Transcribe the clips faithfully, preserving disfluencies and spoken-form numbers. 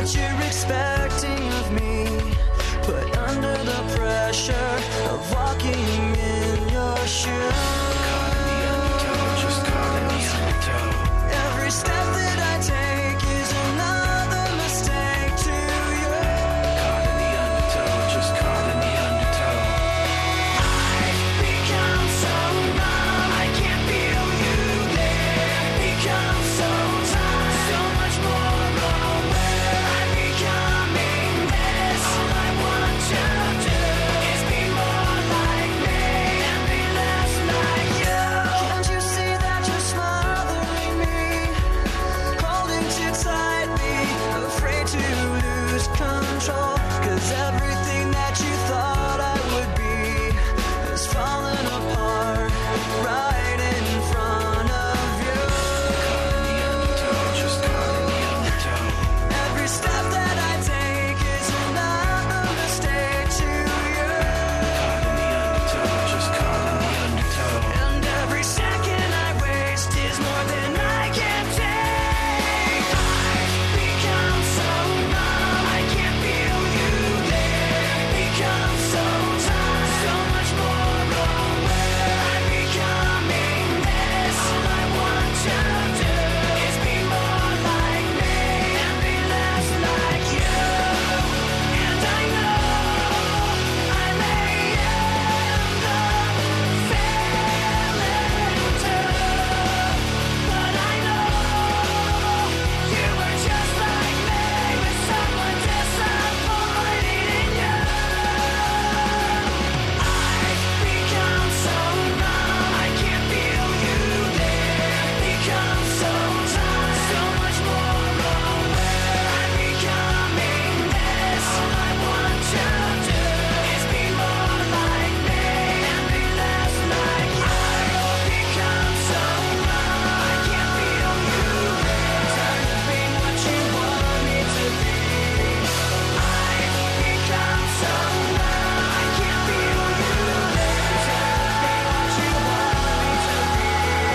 what you're expecting of me, but under the pressure of walking in your shoes. Caught in the undertow, just caught in the undertow. Every step that I take is another mistake to you. Caught in the undertow, just caught in the undertow. I've become so numb, I can't feel you there. Become so tired, so much more aware. I'm becoming this. All I want to do is be more like me and be less like you. Can't you see that you're smothering me, holding too tightly, afraid to lose control? 'Cause everything that you thought I would be has fallen apart right in front of you. Caught in the undertow, just caught in the undertow. Every step that I take is another mistake to you. Caught in the undertow, just caught in the undertow. And every second I waste is more than I can take. I've become so numb, I can't feel you there. Become so tired, so much more aware. I'm becoming this. All I want to do is be more like me and be less like you. And I know I may end up failing too, but I know you were just like me, with someone disappointed in you. I've become so numb, I can't feel you there. Become so tired, so much more aware. I'm becoming this. All I want to do is be more like me and be less like you. I've become so numb, I can't feel you there. Tired of being what you want me to be. I've become so numb, I can't feel you there. Tired of being what you want me to be.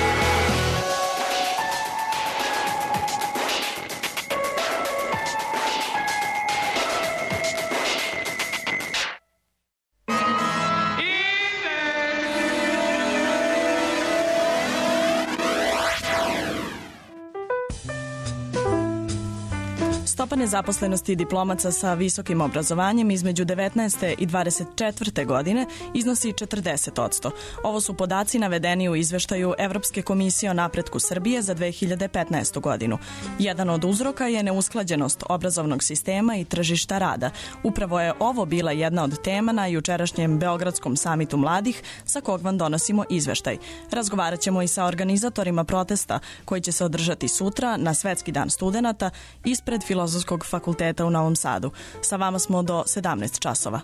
Stopa nezaposlenosti diplomaca sa visokim obrazovanjem između devetnaeste i dvadeset četvrte godine iznosi četrdeset posto. Ovo su podaci navedeni u izveštaju Evropske komisije o napretku Srbije za dve hiljade petnaestu godinu. Jedan od uzroka je neusklađenost obrazovnog sistema i tržišta rada. Upravo je ovo bila jedna od tema na jučerašnjem Beogradskom samitu mladih, sa kog vam donosimo izveštaj. Razgovarat ćemo i sa organizatorima protesta koji će se održati sutra na Svetski dan studenata ispred Filozofskog fakulteta u Novom Sadu. Sa vama smo do sedamnaest časova.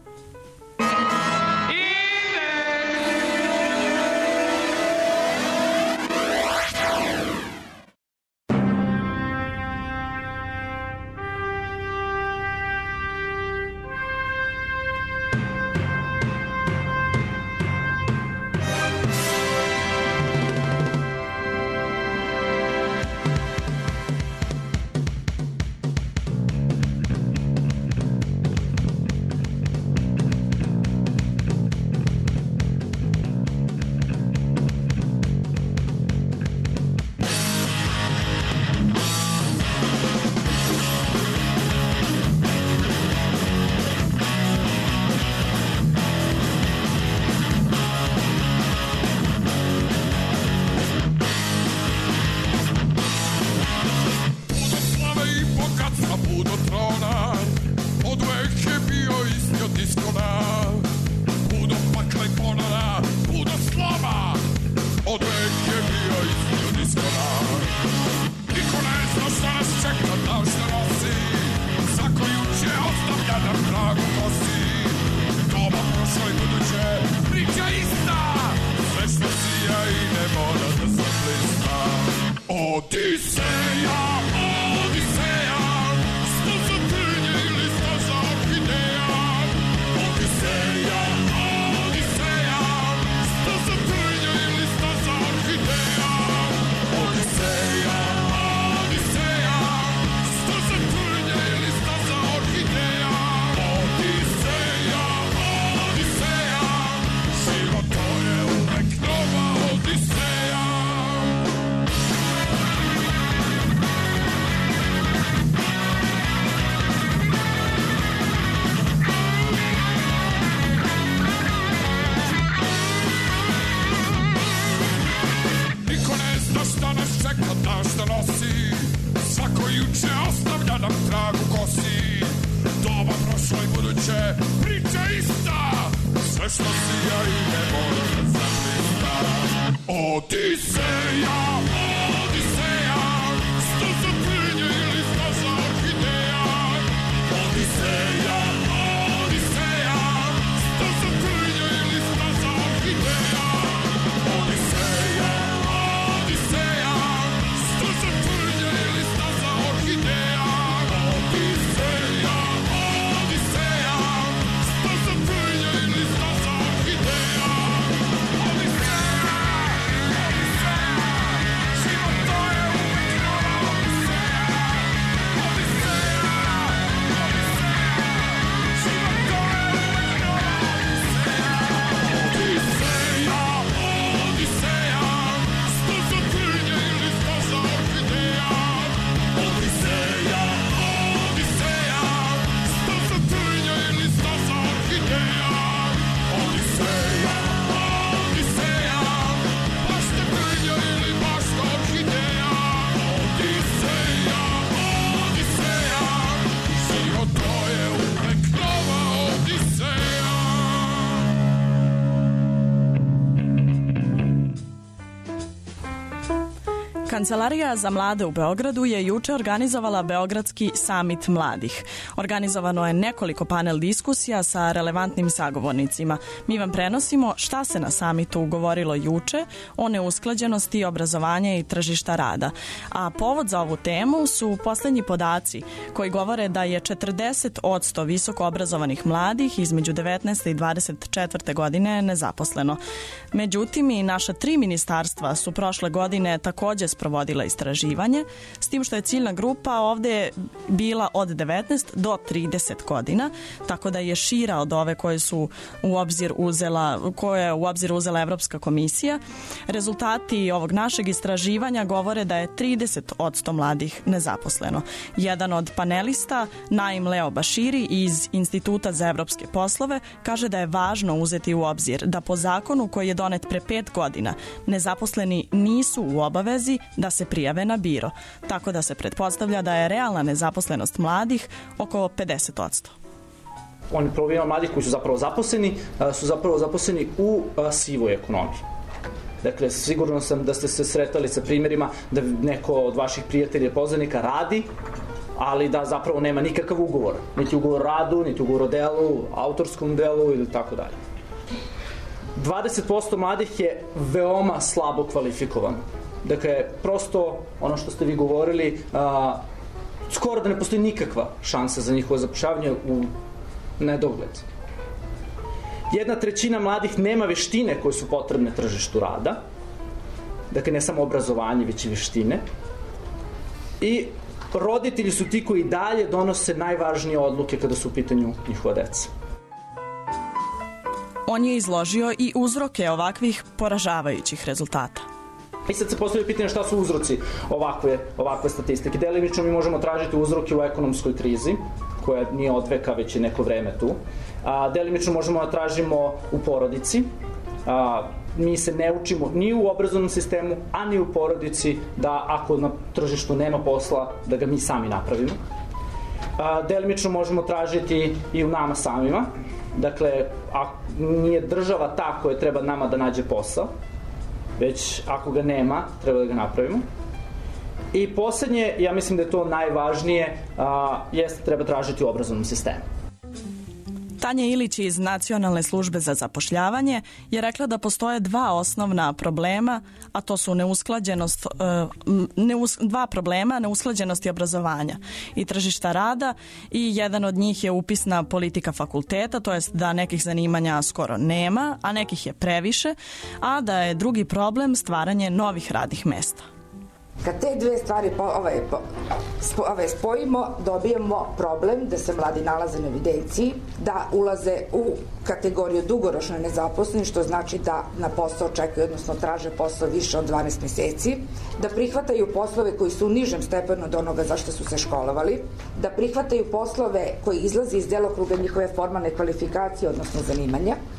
Odiseja, sto zatrnili sta za idea. Odiseja, ostavlja nam trag u kosi. Doba prošlo i buduće, priča ista. Sve što si ja i ne moram zaklista. Odiseja, Odiseja, sto za plinje ili sto za orhideja. Odiseja, Odiseja, sto za plinje ili sto za orhideja. Odiseja, Odiseja, sto za plinje ili sto za orhideja. Odiseja, Odiseja, sto za plinje ili sto za orhideja. Kancelarija za mlade u Beogradu je juče organizovala Beogradski samit mladih. Organizovano je nekoliko panel diskusija sa relevantnim sagovornicima. Mi vam prenosimo šta se na samitu govorilo juče o neusklađenosti obrazovanja i tržišta rada. A povod za ovu temu su poslednji podaci koji govore da je četrdeset posto visoko obrazovanih mladih između devetnaeste i dvadeset četvrte godine nezaposleno. Međutim, i naša tri ministarstva su prošle godine takođe sprovodila istraživanje, s tim što je ciljna grupa ovde bila od devetnaest do trideset godina, tako da je šira od ove koje su u obzir uzela, koje je u obzir uzela Evropska komisija. Rezultati ovog našeg istraživanja govore da je trideset posto mladih nezaposleno. Jedan od panelista, Naim Leo Baširi iz Instituta za evropske poslove, kaže da je važno uzeti u obzir da po zakonu koji je donet pre pet godina nezaposleni nisu u obavezi da se prijave na biro, tako da se pretpostavlja da je realna nezaposlenost mladih oko pedeset posto. Oni polovina mladih koji su zapravo zaposleni, su zapravo zaposleni u sivoj ekonomiji. Dakle, sigurno sam da ste se sretali sa primjerima da neko od vaših prijatelja i poznanika radi, ali da zapravo nema nikakav ugovor. Niti ugovor o radu, niti ugovor o delu, autorskom delu ili tako dalje. dvadeset posto mladih je veoma slabo kvalifikovan. Dakle, prosto, ono što ste vi govorili, a, skoro da ne postoji nikakva šansa za njihovo zapošljavanje u nedogled. Jedna trećina mladih nema veštine koje su potrebne tržištu rada. Dakle, ne samo obrazovanje, već i veštine. I roditelji su ti koji dalje donose najvažnije odluke kada su u pitanju njihova deca. On je izložio i uzroke ovakvih poražavajućih rezultata. I sad se postavlja pitanje šta su uzroci ovakve, ovakve statistike. Delimično mi možemo tražiti uzroke u ekonomskoj krizi, koja nije od veka, već je neko vreme tu. A, delimično možemo da tražimo u porodici. A, mi se ne učimo ni u obrazovnom sistemu, a ni u porodici da ako na tržištu nema posla, da ga mi sami napravimo. A, delimično možemo tražiti i u nama samima. Dakle, a nije država ta koja treba nama da nađe posao, već ako ga nema, treba da ga napravimo. I poslednje, ja mislim da je to najvažnije, a, jeste treba tražiti u obrazovnom sistemu. Tanja Ilić iz Nacionalne službe za zapošljavanje je rekla da postoje dva osnovna problema, a to su neusklađenost, neus, dva problema, neusklađenosti obrazovanja i tržišta rada, i jedan od njih je upisna politika fakulteta, to jest da nekih zanimanja skoro nema, a nekih je previše, a da je drugi problem stvaranje novih radnih mesta. Kad te dve stvari po, ove, po, spo, ove spojimo, dobijemo problem da se mladi nalaze na evidenciji, da ulaze u kategoriju dugoročno nezaposleni, što znači da na posao čekaju, odnosno traže posao više od dvanaest meseci, da prihvataju poslove koji su u nižem stepenu od onoga zašto su se školovali, da prihvataju poslove koji izlaze iz delokruga njihove formalne kvalifikacije, odnosno zanimanja,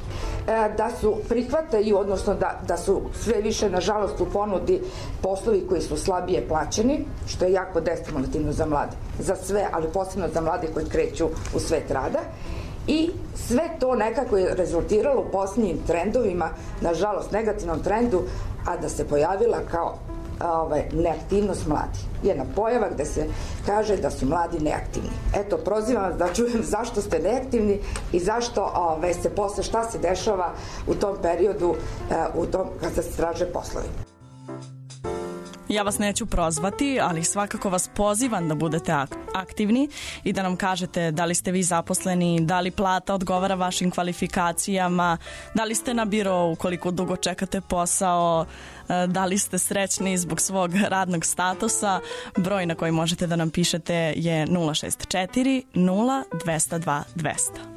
da su prihvataju, odnosno da, da su sve više, nažalost, u ponudi poslovi koji su slabije plaćeni, što je jako destimulativno za mlade. Za sve, ali posebno za mlade koji kreću u svet rada. I sve to nekako je rezultiralo u posljednjim trendovima, nažalost negativnom trendu, a da se pojavila kao ovaj, neaktivnost mladih. Jedna pojava gde se kaže da su mladi neaktivni. Eto, prozivam vas da čujem zašto ste neaktivni i zašto ovaj, se posle, šta se dešava u tom periodu, u tom kada se traže poslovi. Ja vas neću prozvati, ali svakako vas pozivam da budete aktivni i da nam kažete da li ste vi zaposleni, da li plata odgovara vašim kvalifikacijama, da li ste na birou, koliko dugo čekate posao, da li ste srećni zbog svog radnog statusa. Broj na koji možete da nam pišete je nula šest četiri nula dva zero dva dva zero zero.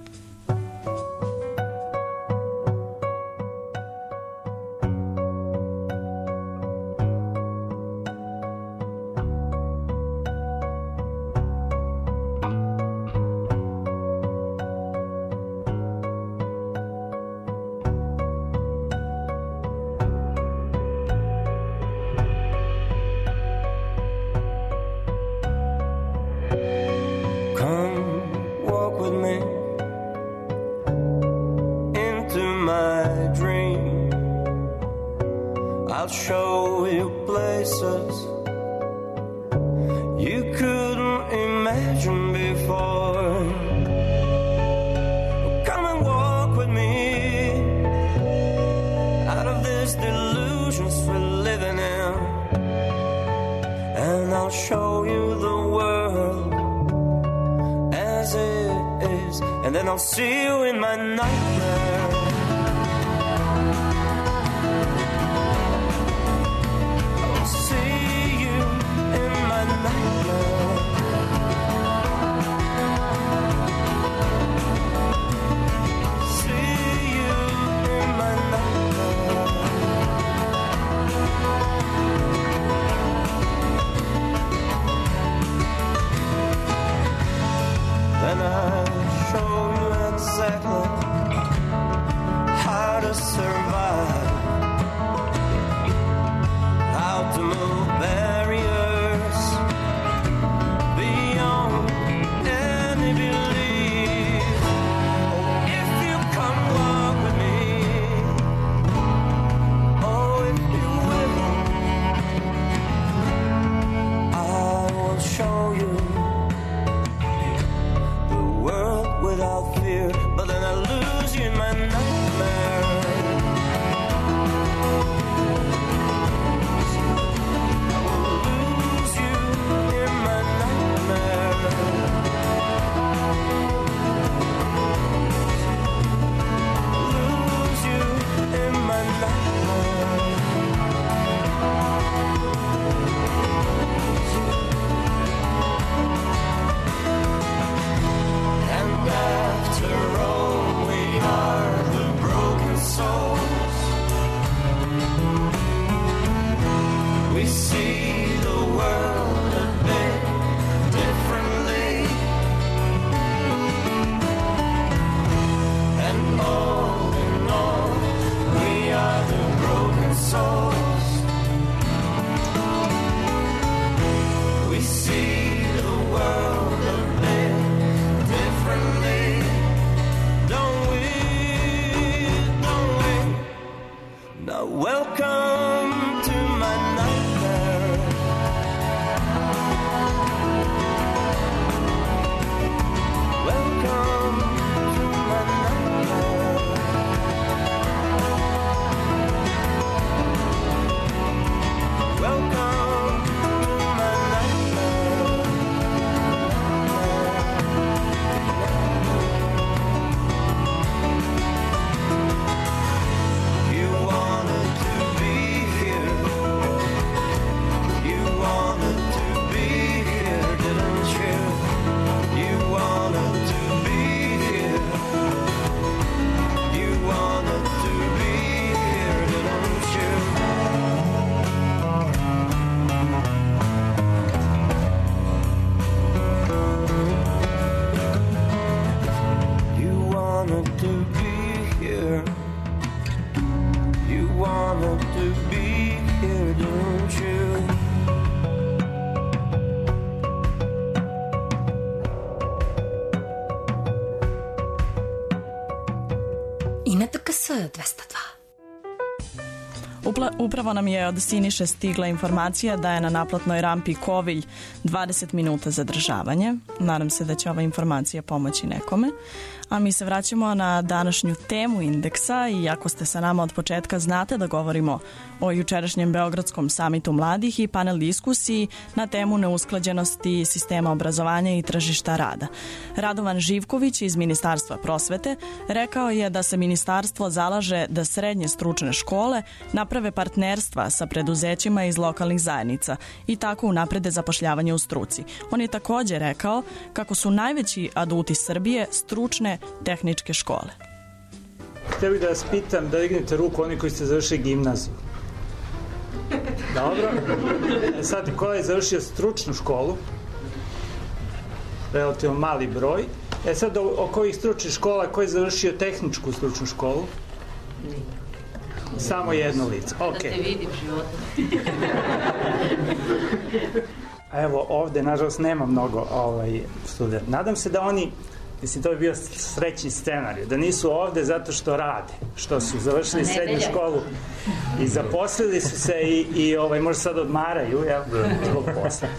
S dvesta dva. Upla, upravo nam je od Siniše stigla informacija da je na naplatnoj rampi Kovilj dvadeset minuta zadržavanje. Nadam se da će ova informacija pomoći nekome. A mi se vraćamo na današnju temu indeksa i ako ste sa nama od početka znate da govorimo o jučerašnjem Beogradskom samitu mladih i panel diskusiji na temu neusklađenosti sistema obrazovanja i tržišta rada. Radovan Živković iz Ministarstva prosvete rekao je da se ministarstvo zalaže da srednje stručne škole naprave partnerstva sa preduzećima iz lokalnih zajednica i tako unaprede zapošljavanje u struci. On je također rekao kako su najveći aduti Srbije stručne tehničke škole. Htio bih da vas pitam da dignete ruku oni koji ste završili gimnaziju. Dobro. E sad, ko je završio stručnu školu? Relativno mali broj. E sad, oko ovih stručnih škola, ko je završio tehničku stručnu školu? Samo jedno lice. Ok. Da te vidim životom. Evo, ovde, nažalost, nema mnogo ovaj, studenta. Nadam se da oni, mislim, to bi bio srećni scenarij, da nisu ovde zato što rade, što su završili srednju školu i zaposlili su se i, i ovaj, možda sad odmaraju, jel, zbog posla.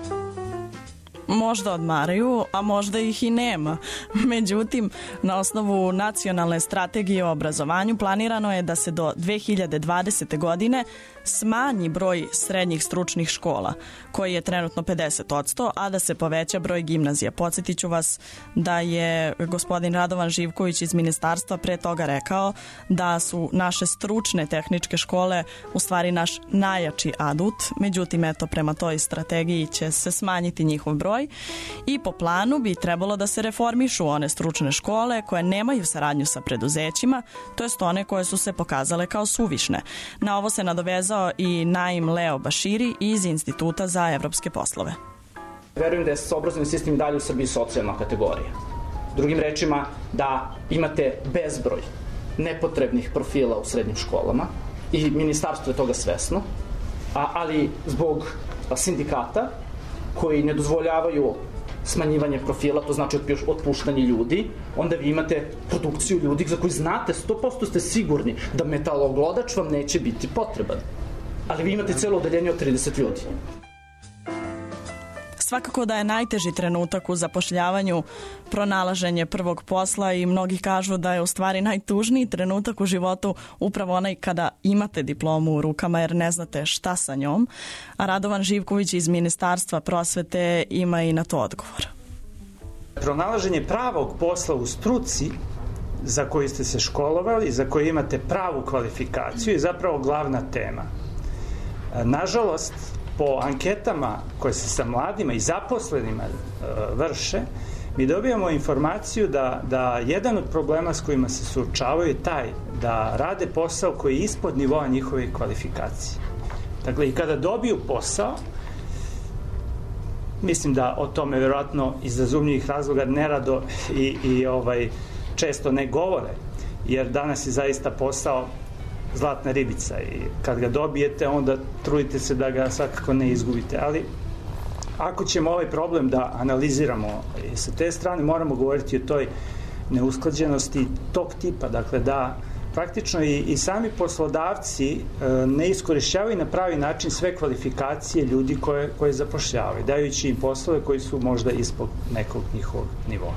Možda odmaraju, a možda ih i nema. Međutim, na osnovu nacionalne strategije o obrazovanju planirano je da se do dve hiljade dvadesete. godine smanji broj srednjih stručnih škola, koji je trenutno pedeset posto, a da se poveća broj gimnazija. Podsjetit ću vas da je gospodin Radovan Živković iz ministarstva pre toga rekao da su naše stručne tehničke škole u stvari naš najjači adut. Međutim, eto, prema toj strategiji će se smanjiti njihov broj i po planu bi trebalo da se reformišu one stručne škole koje nemaju saradnju sa preduzećima, to jest one koje su se pokazale kao suvišne. Na ovo se nadovezao i Naim Leo Baširi iz Instituta za evropske poslove. Verujem da je obrazovni sistem i dalje u Srbiji socijalna kategorija. Drugim rečima, da imate bezbroj nepotrebnih profila u srednjim školama i ministarstvo je toga svesno, a, ali zbog sindikata koji ne dozvoljavaju smanjivanje profila, to znači otpuštanje ljudi, onda vi imate produkciju ljudi za koji znate, sto posto ste sigurni da metaloglodač vam neće biti potreban. Ali vi imate celo odeljenje od trideset ljudi. Svakako da je najteži trenutak u zapošljavanju pronalaženje prvog posla i mnogi kažu da je u stvari najtužniji trenutak u životu upravo onaj kada imate diplomu u rukama jer ne znate šta sa njom. A Radovan Živković iz Ministarstva prosvete ima i na to odgovor. Pronalaženje pravog posla u struci za koju ste se školovali, za koju imate pravu kvalifikaciju je zapravo glavna tema. Nažalost, po anketama koje se sa mladima i zaposlenima e, vrše, mi dobijamo informaciju da, da jedan od problema s kojima se suočavaju je taj da rade posao koji je ispod nivoa njihove kvalifikacije. Dakle, i kada dobiju posao, mislim da o tome vjerojatno iz razumljivih razloga nerado i, i ovaj, često ne govore, jer danas je zaista posao zlatna ribica i kad ga dobijete onda trudite se da ga svakako ne izgubite, ali ako ćemo ovaj problem da analiziramo i sa te strane moramo govoriti o toj neusklađenosti tog tipa, dakle da praktično i, i sami poslodavci e, ne iskorišćavaju na pravi način sve kvalifikacije ljudi koje, koje zapošljavaju, dajući im poslove koji su možda ispod nekog njihovog nivoa.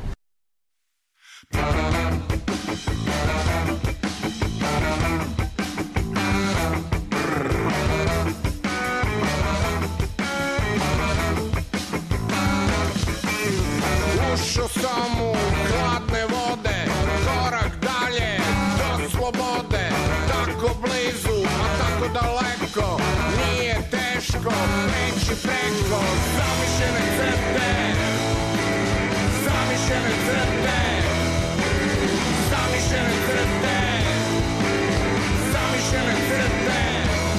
Ušao sam u hladne vode, korak dalje do slobode, tako blizu, a tako daleko, nije teško preći preko zamišljene crte, zamišljene crte, zamišljene crte, zamišljene crte.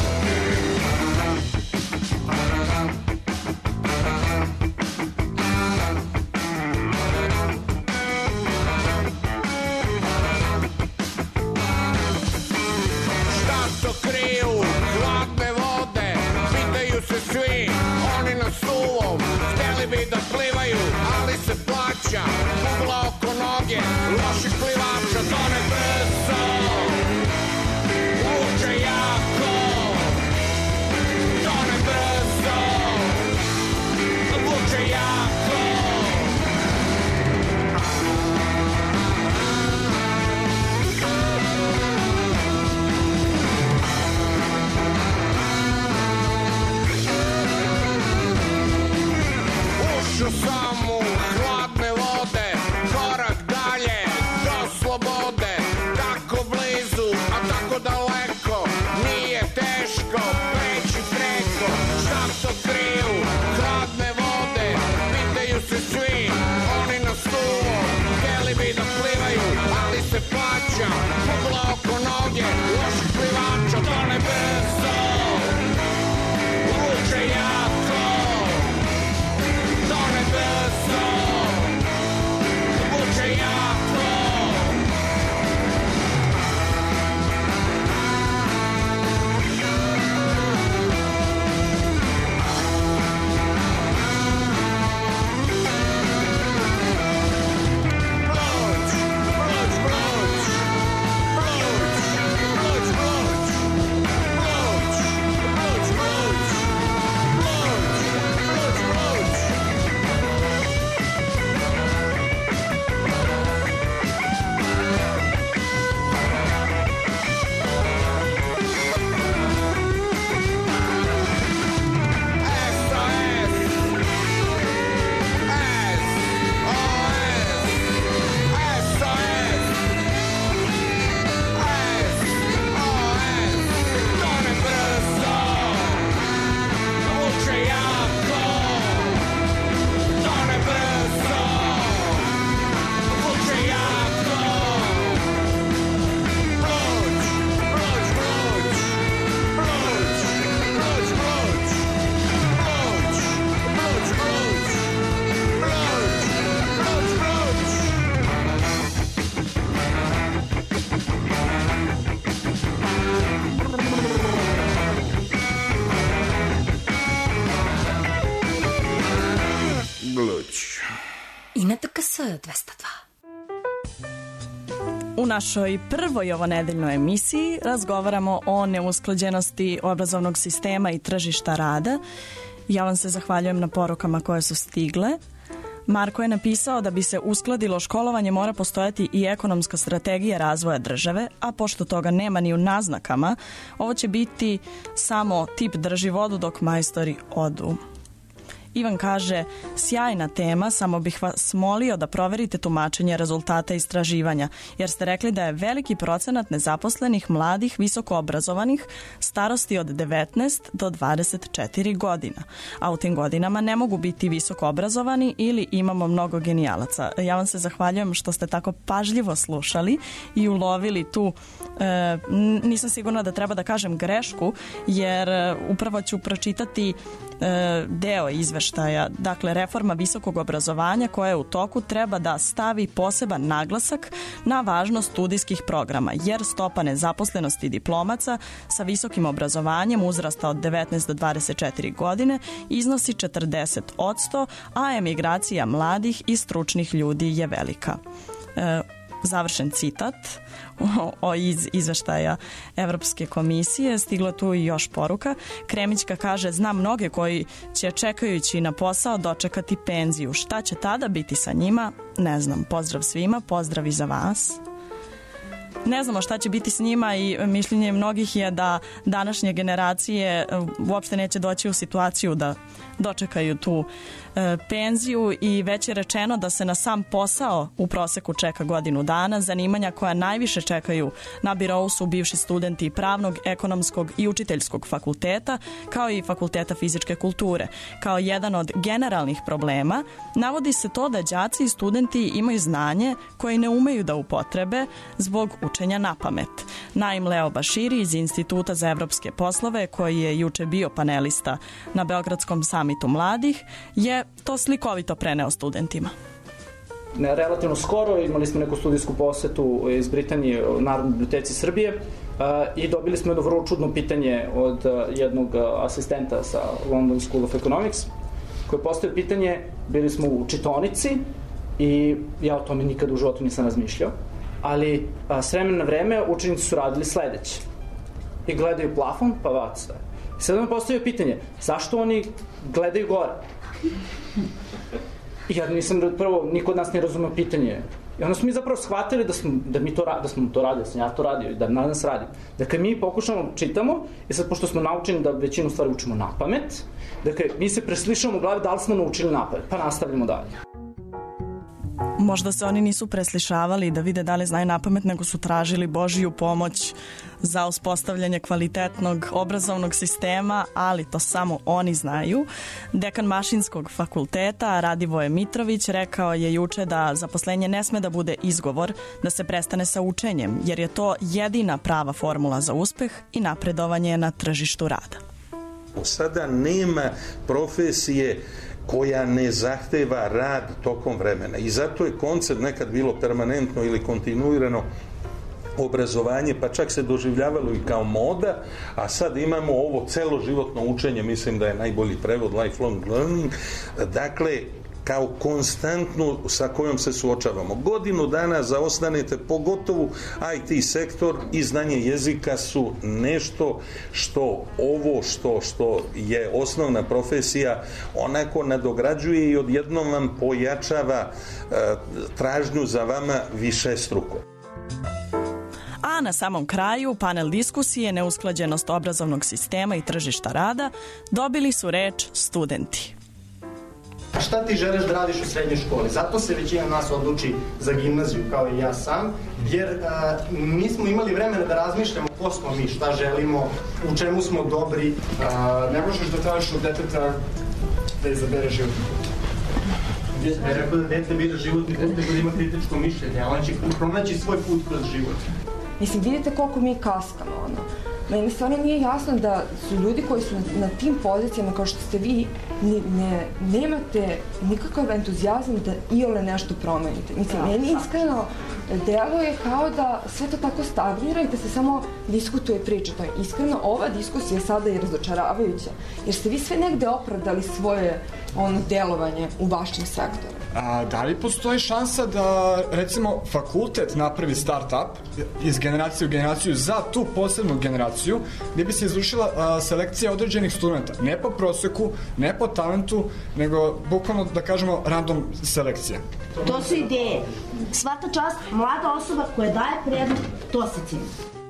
Kriju hladne vode, pitaju se svi, oni na suvom, hteli bi da plivaju, ali se plaća, bubla oko noge, loših plivača, tone brzo, samu hladne vode, korak dalje do slobode, tako blizu, a tako daleko, nije teško preći preko. Šta to kriju hladne vode, pitaju se svi, oni na stulo, htjeli bi da plivaju, ali se plaća, kugla oko noge, loših plivača, to ne brzo, vuče jako, to ne brzo, vuče jako. dvesta dva. U našoj prvoj ovonedeljnoj emisiji razgovaramo o neusklađenosti obrazovnog sistema i tržišta rada. Ja vam se zahvaljujem na porukama koje su stigle. Marko je napisao da bi se uskladilo školovanje mora postojati i ekonomska strategija razvoja države, a pošto toga nema ni u naznakama, ovo će biti samo tip drži vodu dok majstori odu. Ivan kaže, sjajna tema, samo bih vas molio da proverite tumačenje rezultata istraživanja, jer ste rekli da je veliki procenat nezaposlenih mladih visoko obrazovanih starosti od devetnaest do dvadeset četiri godina, a u tim godinama ne mogu biti visoko obrazovani ili imamo mnogo genijalaca. Ja vam se zahvaljujem što ste tako pažljivo slušali i ulovili tu, e, nisam sigurna da treba da kažem grešku, jer e, upravo ću pročitati e, deo izveštaja. Dakle, reforma visokog obrazovanja koja je u toku treba da stavi poseban naglasak na važnost studijskih programa, jer stopa nezaposlenosti diplomaca sa visokim obrazovanjem uzrasta od devetnaest do dvadeset četiri godine iznosi četrdeset posto, a emigracija mladih i stručnih ljudi je velika. E, Završen citat o, o iz izveštaja Evropske komisije. Stigla tu i još poruka. Kremićka kaže, znam mnoge koji će čekajući na posao dočekati penziju. Šta će tada biti sa njima? Ne znam. Pozdrav svima, pozdrav i za vas. Ne znamo šta će biti s njima i mišljenje mnogih je da današnje generacije uopšte neće doći u situaciju da dočekaju tu e, penziju i već je rečeno da se na sam posao u proseku čeka godinu dana. Zanimanja koja najviše čekaju na birou su bivši studenti pravnog, ekonomskog i učiteljskog fakulteta, kao i fakulteta fizičke kulture. Kao jedan od generalnih problema navodi se to da đaci i studenti imaju znanje koje ne umeju da upotrebe zbog učenja na pamet. Naim Leo Baširi iz Instituta za evropske poslove, koji je juče bio panelista na Beogradskom samitu mladih, je to slikovito preneo studentima. Ne, relativno skoro imali smo neku studijsku posetu iz Britanije u Narodnoj biblioteci Srbije uh, i dobili smo jedno vrlo čudno pitanje od uh, jednog uh, asistenta sa London School of Economics, koji postavio pitanje, bili smo u čitaonici i ja o tome nikad u životu nisam razmišljao, ali a, s vremena na vreme učenici su radili sledeće. I gledaju plafon, pa vac. I sad vam postavio pitanje, zašto oni gledaju gore? I ja nisam, prvo, niko od nas ne razumeo pitanje. I onda smo mi zapravo shvatili da smo, da mi to, da smo to radili, da sam ja to radio i da na nas radim. Dakle, mi pokušamo, čitamo i sad, pošto smo naučeni da većinu stvari učimo na pamet, dakle, mi se preslišamo u glavi da li smo naučili na pamet, pa nastavljamo dalje. Možda se oni nisu preslišavali da vide da li znaju napamet, nego su tražili Božiju pomoć za uspostavljanje kvalitetnog obrazovnog sistema, ali to samo oni znaju. Dekan Mašinskog fakulteta Radivoje Mitrović rekao je juče da zaposlenje ne sme da bude izgovor da se prestane sa učenjem, jer je to jedina prava formula za uspeh i napredovanje na tržištu rada. Sada nema profesije koja ne zahteva rad tokom vremena i zato je koncept nekad bilo permanentno ili kontinuirano obrazovanje, pa čak se doživljavalo i kao moda, a sad imamo ovo celoživotno učenje, mislim da je najbolji prevod lifelong learning, dakle kao konstantnu sa kojom se suočavamo. Godinu dana zaostanete, pogotovo I T sektor i znanje jezika su nešto što ovo što, što je osnovna profesija onako nadograđuje i odjednom vam pojačava e, tražnju za vama višestruko. A na samom kraju panel diskusije neusklađenost obrazovnog sistema i tržišta rada dobili su reč studenti. A šta ti želiš da radiš u srednjoj školi? Zato se većina nas odluči za gimnaziju, kao i ja sam, jer a, nismo imali vremena da razmišljamo ko smo mi, šta želimo, u čemu smo dobri. A, ne možeš da tražiš od deteta da izabere životni put. Ne rekao da dete bira životni put, nego da ima kritičko mišljenje, a on će pronaći svoj put kroz život. Mislim, vidite koliko mi kaskamo, ono. Meni stvarno nije jasno da su ljudi koji su na, na tim pozicijama kao što ste vi, ne, ne, nemate nikakav entuzijazam da iole nešto promenite. Mislim, meni iskreno deluje kao da sve to tako stagnira i da se samo diskutuje i priča. To je iskreno, ova diskusija sada je razočaravajuća, jer ste vi sve negde opravdali svoje ono delovanje u vašem sektoru. A da li postoji šansa da, recimo, fakultet napravi start-up iz generacije u generaciju za tu posebnu generaciju, gdje bi se izvršila a, selekcija određenih studenta? Ne po proseku, ne po talentu, nego bukvalno, da kažemo, random selekcija. To su ideje. Svaka čast, mlada osoba koja daje prednost, to se ceni.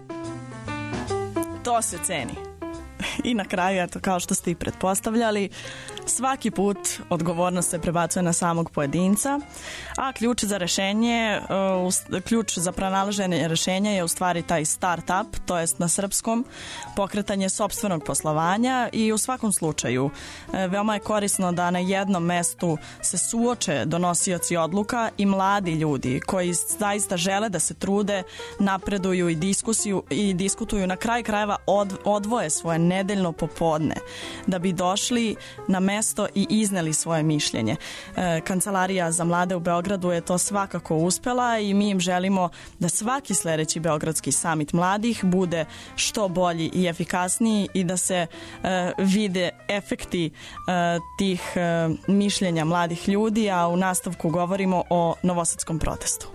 To se ceni. I na kraju, eto, kao što ste i pretpostavljali, svaki put odgovornost se prebacuje na samog pojedinca, a ključ za rešenje, uh, ključ za pronalaženje rešenja je u stvari taj start-up, to jest na srpskom, pokretanje sopstvenog poslovanja i u svakom slučaju uh, veoma je korisno da na jednom mestu se suoče donosioci odluka i mladi ljudi koji zaista žele da se trude, napreduju i diskusiju i diskutuju, na kraj krajeva od, odvoje svoje nedeljno popodne da bi došli na mesto i izneli svoje mišljenje. E, Kancelarija za mlade u Beogradu je to svakako uspela i mi im želimo da svaki sledeći Beogradski samit mladih bude što bolji i efikasniji i da se e, vide efekti e, tih e, mišljenja mladih ljudi, a u nastavku govorimo o novosadskom protestu.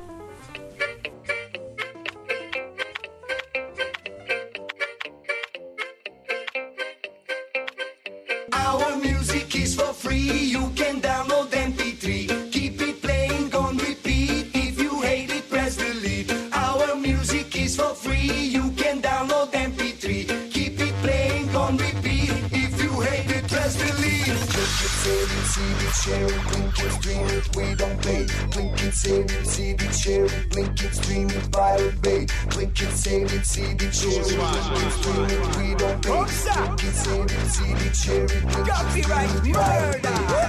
Our music is for free, you can download M P three. Keep it playing on repeat, if you hate it press delete. Our music is for free, you can download M P three. Keep it playing on repeat, if you hate it press delete. Click it, save it, see it, share it, blink it, stream it, we don't pay. Blink it, save it, see it, share it, blink it, stream it, Pirate Bay. Blink it, save it, see it, share it, blink it, stream it, we don't pay. Blink it, save it, see it, share it, blink it, copyright murder.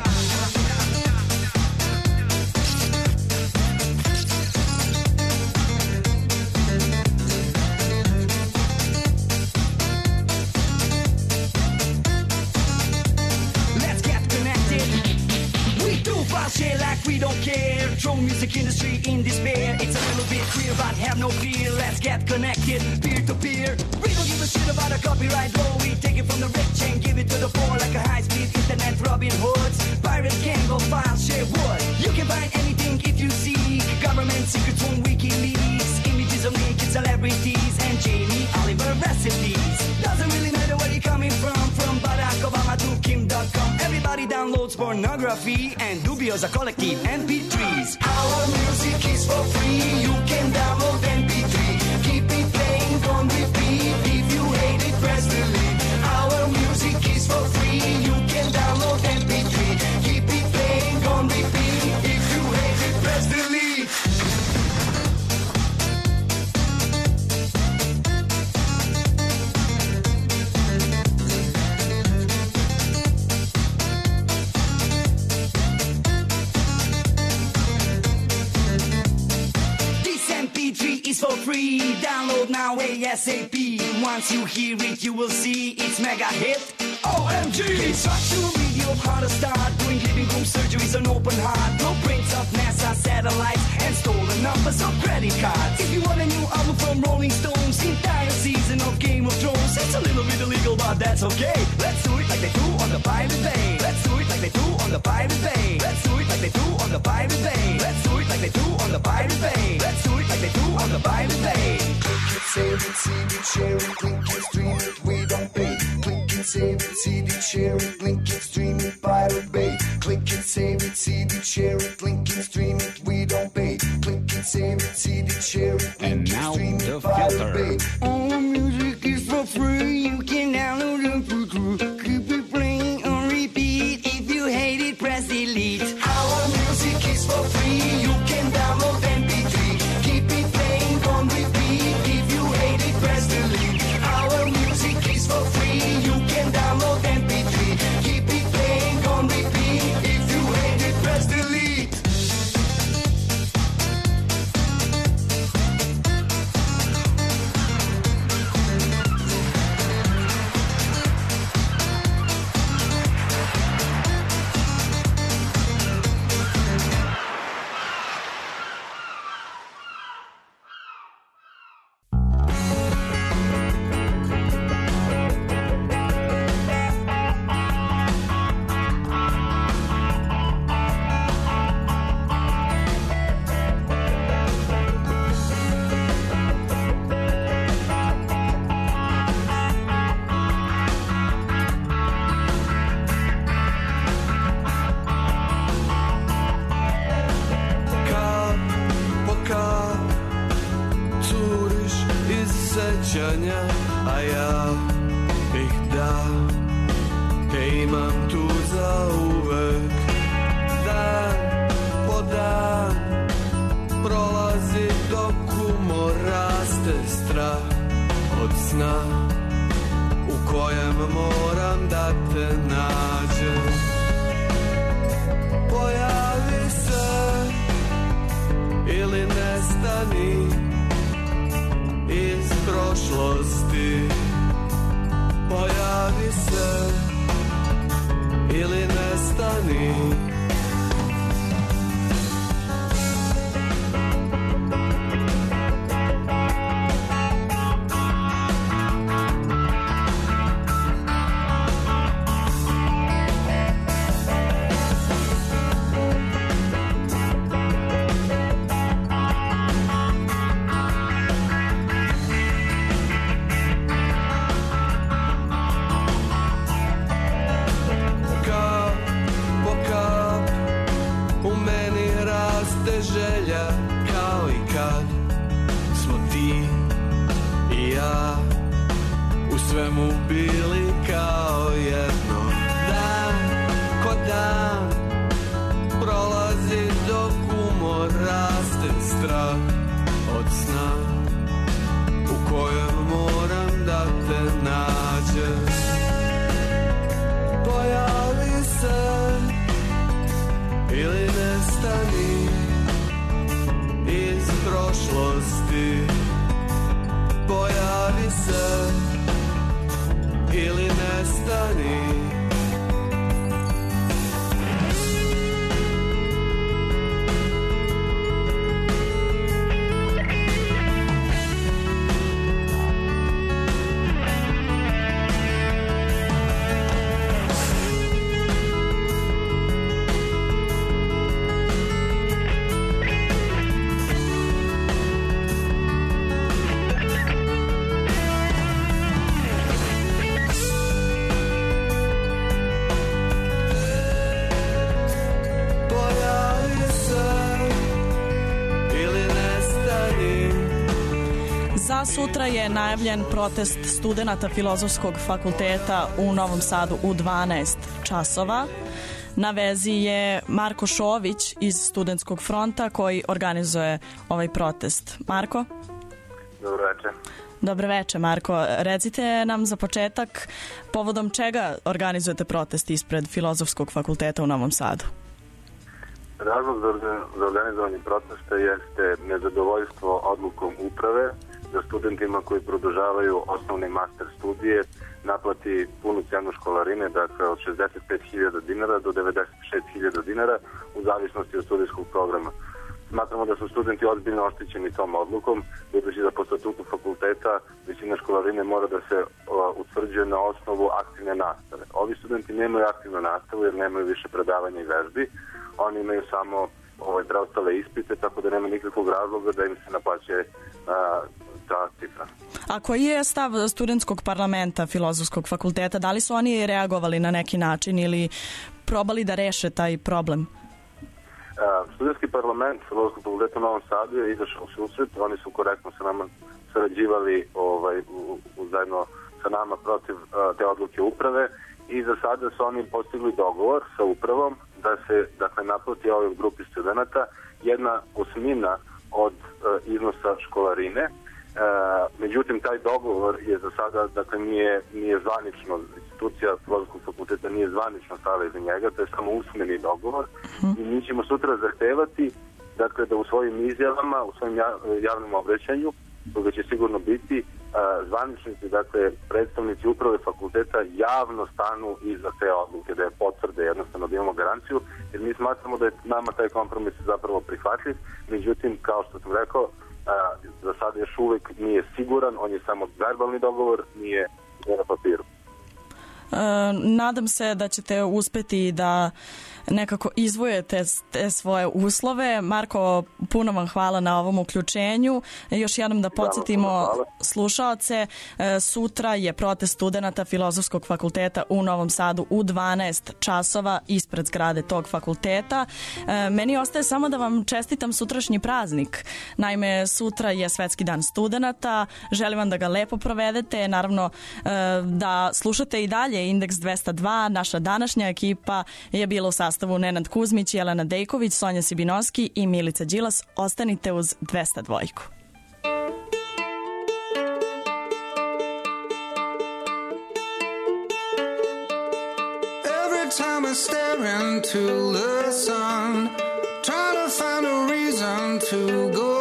Shit like we don't care. Throw music industry in despair. It's a little bit queer, but have no fear. Let's get connected, peer to peer. We don't give a shit about a copyright law. We take it from the rich and give it to the poor like a high-speed internet Robin Hoods. Pirate can go file, share wood. You can find anything if you seek. Government secrets from WikiLeaks. Images of naked celebrities and Jamie Oliver recipes. Doesn't really matter where you're coming from. From Barack Obama to Kim dot com. Everybody downloads pornography and dubious a collective M P threes. Our music is for free, you can download M P three. Keep it playing on repeat, if you hate it press delete. Our music is for free, you can download M P three. Keep it playing on repeat, if you hate it press delete. for free. Download now ASAP. Once you hear it, you will see it's mega hit. O M G! Structural video, how to start. Doing living room surgeries on open heart. Blueprints of NASA satellites and stolen numbers of credit cards. If you want a new album from Rolling Stones, the entire season of Game of Thrones, it's a little bit illegal, but that's okay. Let's do it like they do on the Pirate Bay. Let's do it like they do on the Pirate Bay. Let's do it like they do on the Pirate Bay. Let's do it like they do on the Pirate Bay. Let's do it like they do on the Pirate Bay. Click it, save it, see it, share it, link it, stream it, we don't pay. Click it, save it, see it, share it, link it, stream it, Pirate Bay. Click it, save it, see it, share it, link it, stream it, we don't pay. Click it, save it, see it, share it, link it, stream it, Pirate Bay. All the music is for free. You can download it for free. Keep it playing on repeat. If you hate it, press delete. Our music is for free. You can download M P three. Keep it playing on repeat. If you hate it, press delete. Our music is for free. You can download M P three. Keep it playing on repeat. If you hate it, press delete. A ja ih da te imam tu za uvek. Dan po dan prolazi dok umor raste strah od sna u kojem moram da te nađem. Pojavi se ili nestani iz prošlosti. Pojavi se ili nestani. Želja kao i kad smo ti i ja u svemu bili kao jedno. Dan ko dan prolazi dok umor raste strah od sna u kojem moram da te nađem. Pojavi se ili nestani iz prošlosti. Pojavi se ili nestani. Za sutra je najavljen protest studenata Filozofskog fakulteta u Novom Sadu u dvanaest časova. Na vezi je Marko Šović iz Studentskog fronta koji organizuje ovaj protest. Marko? Dobro večer. Dobro večer, Marko. Recite nam za početak povodom čega organizujete protest ispred Filozofskog fakulteta u Novom Sadu? E, Razlog za, za organizovanje protesta jeste nezadovoljstvo odlukom uprave da studentima koji produžavaju osnovne i master studije naplati punu cenu školarine, dakle od šezdeset pet hiljada dinara do devedeset šest hiljada dinara u zavisnosti od studijskog programa. Smatramo da su studenti ozbiljno oštećeni tom odlukom, budući da po statutu fakulteta visina školarine mora da se o, utvrđuje na osnovu aktivne nastave. Ovi studenti nemaju aktivnu nastavu jer nemaju više predavanja i vežbi, oni imaju samo ovaj, preostale ispite, tako da nema nikakvog razloga da im se naplaćuje a, ta cifra. A koji je stav studentskog parlamenta Filozofskog fakulteta? Da li su oni reagovali na neki način ili probali da reše taj problem? Uh, studentski parlament Filozofskog fakulteta u Novom Sadu je izašao u susret, oni su korektno sa nama sarađivali ovaj, u, u, zajedno sa nama protiv uh, te odluke uprave i za sada su oni postigli dogovor sa upravom da se dakle, naplati ovoj grupi studenta jedna osmina od uh, iznosa školarine. Uh, međutim, taj dogovor je za sada, dakle, nije, nije zvanično, institucija Filozofskog fakulteta nije zvanično stala iza njega, to je samo usmeni dogovor i mi ćemo sutra zahtevati, dakle, da u svojim izjavama, u svojim javnom obraćanju, koga će sigurno biti, uh, zvaničnici, dakle, predstavnici uprave fakulteta javno stanu iza te odluke, da je potvrde, jednostavno da imamo garanciju, jer mi smatramo da je nama taj kompromis zapravo prihvatljiv, međutim, kao što sam rekao, Uh, za sada još uvek nije siguran, on je samo verbalni dogovor, nije na papiru. E, nadam se da ćete uspeti da nekako izvojete te svoje uslove. Marko, puno vam hvala na ovom uključenju. Još jednom da podsjetimo slušaoce, sutra je protest studenata Filozofskog fakulteta u Novom Sadu u dvanaest časova ispred zgrade tog fakulteta. Meni ostaje samo da vam čestitam sutrašnji praznik. Naime, sutra je Svetski dan studenata. Želim vam da ga lepo provedete. Naravno, da slušate i dalje Indeks dvesta dva. Naša današnja ekipa je bila u sastavu Nenad Kuzmić, Jelena Dejković, Sonja Sibinovski i Milica Đilas. Ostanite uz dvesta dva. Every time I stare into the sun, trying to find a reason to go